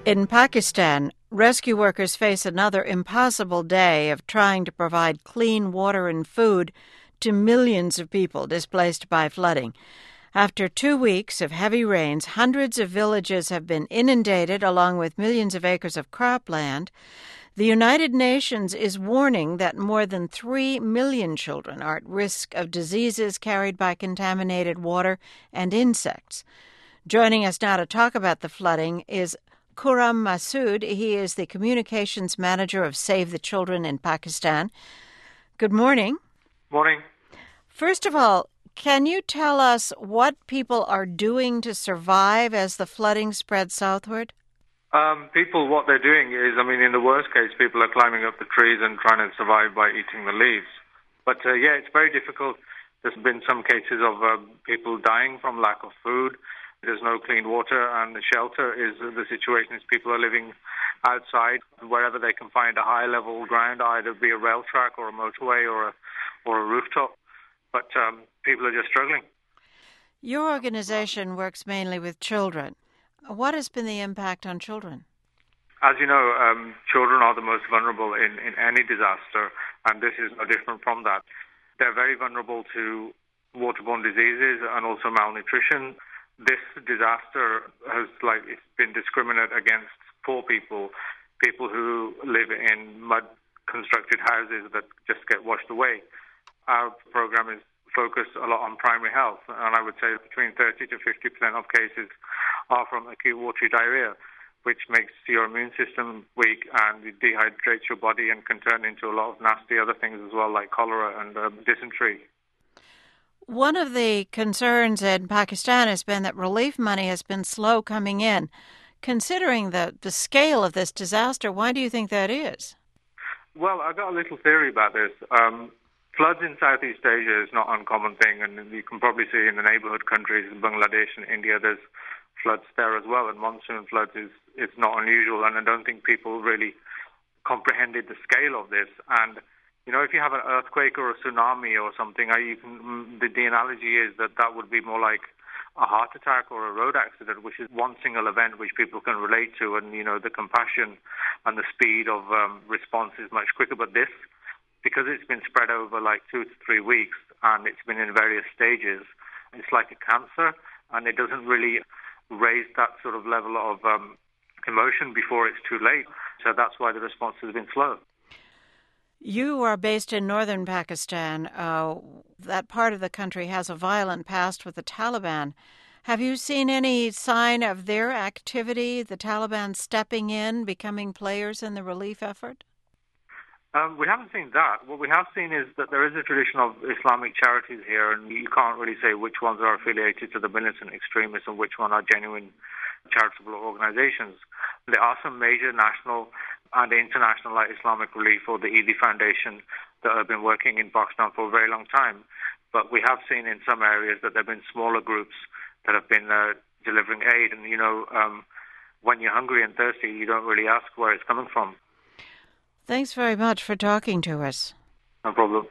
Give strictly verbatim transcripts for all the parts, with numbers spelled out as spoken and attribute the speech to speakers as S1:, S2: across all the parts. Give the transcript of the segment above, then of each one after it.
S1: In Pakistan, rescue workers face another impossible day of trying to provide clean water and food to millions of people displaced by flooding. After two weeks of heavy rains, hundreds of villages have been inundated along with millions of acres of cropland. The United Nations is warning that more than three million children are at risk of diseases carried by contaminated water and insects. Joining us now to talk about the flooding is Khurram Masood. He is the communications manager of Save the Children in Pakistan. Good morning.
S2: Morning.
S1: First of all, can you tell us what people are doing to survive as the flooding spreads southward?
S2: Um, people, what they're doing is, I mean, in the worst case, people are climbing up the trees and trying to survive by eating the leaves. But, uh, yeah, it's very difficult. There's been some cases of uh, people dying from lack of food. There's no clean water, and the shelter is the situation is people are living outside wherever they can find a high-level ground, either be a rail track or a motorway or a, or a rooftop. But um, people are just struggling.
S1: Your organization works mainly with children. What has been the impact on children?
S2: As you know, um, children are the most vulnerable in, in any disaster, and this is no different from that. They're very vulnerable to waterborne diseases and also malnutrition. This disaster has like it's been discriminate against poor people, people who live in mud-constructed houses that just get washed away. Our program is focused a lot on primary health, and I would say between thirty to fifty percent of cases are from acute watery diarrhea, which makes your immune system weak and it dehydrates your body and can turn into a lot of nasty other things as well, like cholera and uh, dysentery.
S1: One of the concerns in Pakistan has been that relief money has been slow coming in. Considering the, the scale of this disaster, why do you think that is?
S2: Well, I've got a little theory about this. Um, floods in Southeast Asia is not an uncommon thing, and you can probably see in the neighborhood countries, Bangladesh and India, there's floods there as well, and monsoon floods is it's not unusual, and I don't think people really comprehended the scale of this. And you know, if you have an earthquake or a tsunami or something, you can, the, the analogy is that that would be more like a heart attack or a road accident, which is one single event which people can relate to, and, you know, the compassion and the speed of um, response is much quicker. But this, because it's been spread over like two to three weeks and it's been in various stages, it's like a cancer, and it doesn't really raise that sort of level of um, emotion before it's too late. So that's why the response has been slow.
S1: You are based in northern Pakistan. Uh, that part of the country has a violent past with the Taliban. Have you seen any sign of their activity, the Taliban stepping in, becoming players in the relief effort?
S2: Um, we haven't seen that. What we have seen is that there is a tradition of Islamic charities here, and you can't really say which ones are affiliated to the militant extremists and which one are genuine charitable organizations. There are some major national and international like Islamic Relief or the Eidi Foundation that have been working in Pakistan for a very long time. But we have seen in some areas that there have been smaller groups that have been uh, delivering aid. And, you know, um, when you're hungry and thirsty, you don't really ask where it's coming from.
S1: Thanks very much for talking to us.
S2: No problem.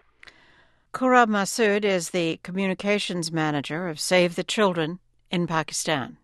S1: Khurram Masood is the communications manager of Save the Children in Pakistan.